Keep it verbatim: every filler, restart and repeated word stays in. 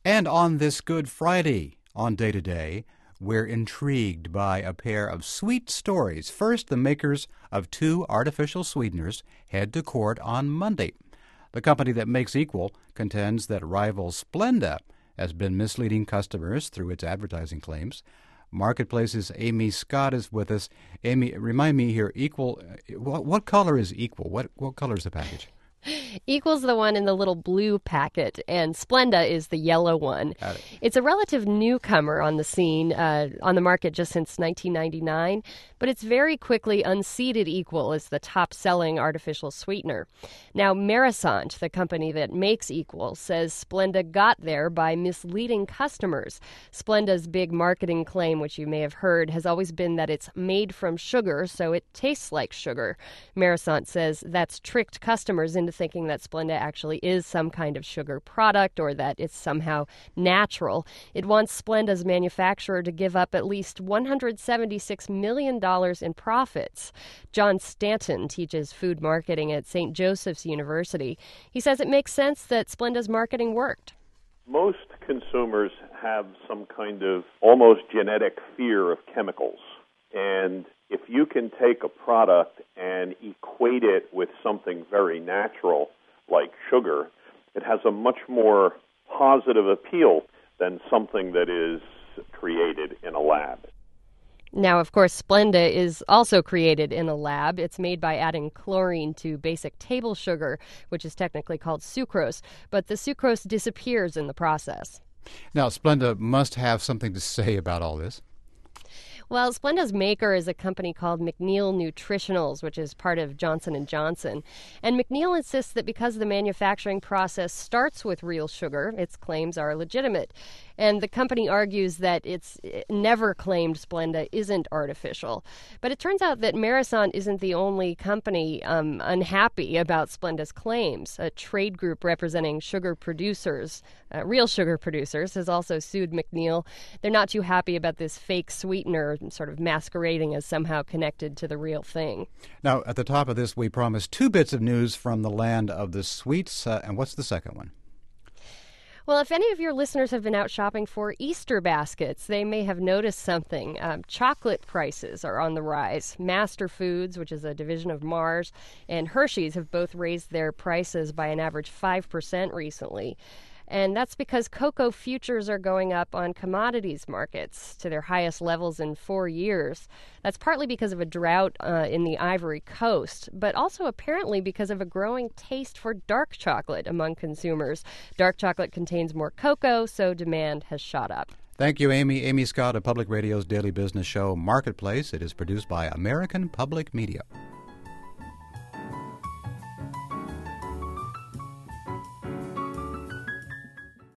And on this Good Friday, on Day to Day, we're intrigued by a pair of sweet stories. First, the makers of two artificial sweeteners head to court on Monday. The company that makes Equal contends that rival Splenda has been misleading customers through its advertising claims. Marketplace's Amy Scott is with us. Amy, remind me here, Equal, what, what color is Equal? What, what color is the package? Equal's the one in the little blue packet, and Splenda is the yellow one. It. It's a relative newcomer on the scene, uh, on the market just since nineteen ninety-nine, but it's very quickly unseated Equal as the top-selling artificial sweetener. Now, Marisont, the company that makes Equal, says Splenda got there by misleading customers. Splenda's big marketing claim, which you may have heard, has always been that it's made from sugar, so it tastes like sugar. Marisont says that's tricked customers into thinking that Splenda actually is some kind of sugar product or that it's somehow natural. It wants Splenda's manufacturer to give up at least one hundred seventy-six million dollars in profits. John Stanton teaches food marketing at Saint Joseph's University. He says it makes sense that Splenda's marketing worked. Most consumers have some kind of almost genetic fear of chemicals. And if you can take a product and equate it with something very natural like sugar, it has a much more positive appeal than something that is created in a lab. Now, of course, Splenda is also created in a lab. It's made by adding chlorine to basic table sugar, which is technically called sucrose, but the sucrose disappears in the process. Now, Splenda must have something to say about all this. Well, Splenda's maker is a company called McNeil Nutritionals, which is part of Johnson and Johnson. And McNeil insists that because the manufacturing process starts with real sugar, its claims are legitimate. And the company argues that it's never claimed Splenda isn't artificial. But it turns out that Marisont isn't the only company um, unhappy about Splenda's claims. A trade group representing sugar producers, uh, real sugar producers, has also sued McNeil. They're not too happy about this fake sweetener sort of masquerading as somehow connected to the real thing. Now, at the top of this, we promised two bits of news from the land of the sweets. Uh, and what's the second one? Well, if any of your listeners have been out shopping for Easter baskets, they may have noticed something. Um, chocolate prices are on the rise. Master Foods, which is a division of Mars, and Hershey's have both raised their prices by an average five percent recently. And that's because cocoa futures are going up on commodities markets to their highest levels in four years. That's partly because of a drought uh, in the Ivory Coast, but also apparently because of a growing taste for dark chocolate among consumers. Dark chocolate contains more cocoa, so demand has shot up. Thank you, Amy. Amy Scott of Public Radio's daily business show, Marketplace. It is produced by American Public Media.